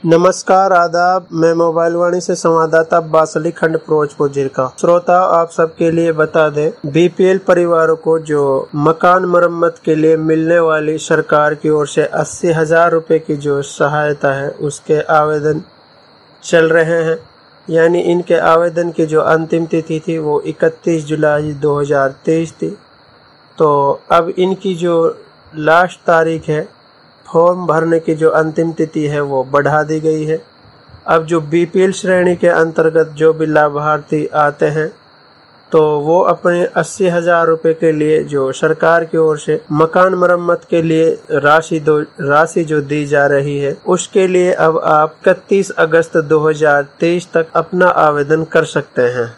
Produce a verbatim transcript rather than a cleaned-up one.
नमस्कार, आदाब। मैं मोबाइल वाणी से संवाददाता अब्बास अली खंड फिरोजपुर जिला। श्रोता, आप सबके लिए बता दें, बीपीएल परिवारों को जो मकान मरम्मत के लिए मिलने वाली सरकार की ओर से अस्सी हजार रुपए की जो सहायता है, उसके आवेदन चल रहे हैं। यानी इनके आवेदन की जो अंतिम तिथि थी वो इकतीस जुलाई दो हजार तेईस थी। तो अब इनकी जो लास्ट तारीख है फॉर्म भरने की, जो अंतिम तिथि है, वो बढ़ा दी गई है। अब जो बीपीएल श्रेणी के अंतर्गत जो भी लाभार्थी आते हैं, तो वो अपने अस्सी हजार रुपए के लिए जो सरकार की ओर से मकान मरम्मत के लिए राशि दो राशि जो दी जा रही है, उसके लिए अब आप इकतीस अगस्त दो हजार तेईस तक अपना आवेदन कर सकते हैं।